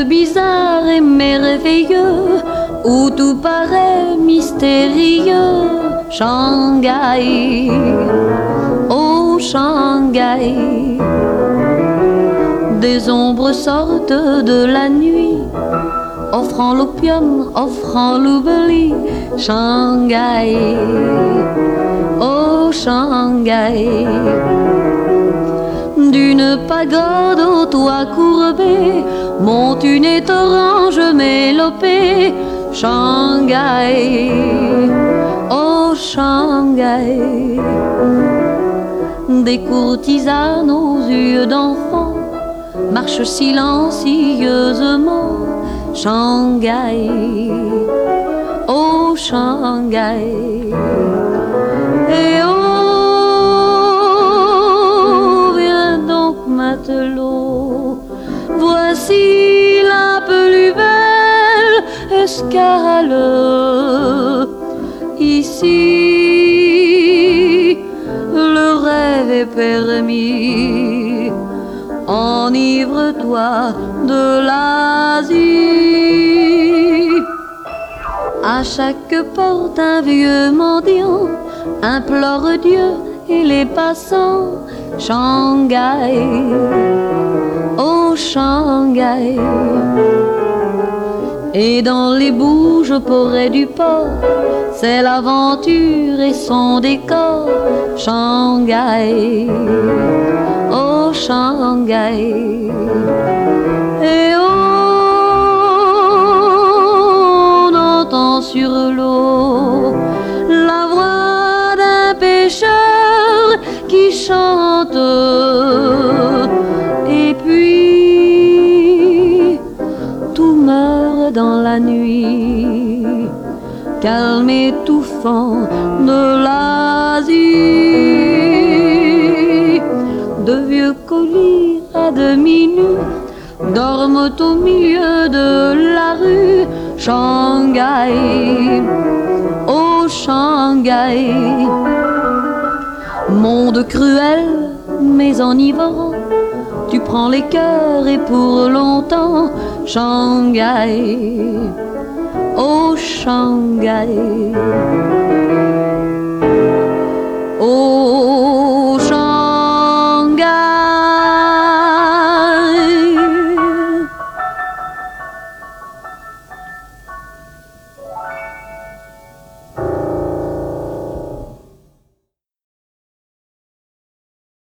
bizarre et merveilleux, où tout paraît mystérieux. Shanghai, oh Shanghai. Des ombres sortent de la nuit, offrant l'opium, offrant l'oubli. Shanghai, oh Shanghai. D'une pagode au toit courbé monte une étrange mélopée. Shanghai, oh Shanghai. Des courtisanes aux yeux d'enfant marchent silencieusement. Shanghai, oh Shanghai. Et oh, viens donc matelot, voici la plus belle escale. Ici, le rêve est permis. Enivre-toi de l'Asie. À chaque porte un vieux mendiant implore Dieu et les passants. Shanghai, oh Shanghai. Et dans les bouges porées du port, c'est l'aventure et son décor. Shanghai, oh Shanghai. Et on entend sur l'eau la voix d'un pêcheur qui chante. Et puis tout meurt dans la nuit, calme étouffant de l'Asie. De vieux colis à demi nus dorment au milieu de la rue. Shanghai, oh Shanghai. Monde cruel mais enivrant, tu prends les cœurs et pour longtemps. Shanghai, oh Shanghai.